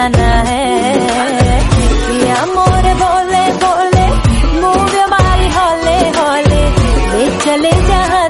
जाना है या मोरे बोले बोले मूव मारी हौले हौले ले चले जहाँ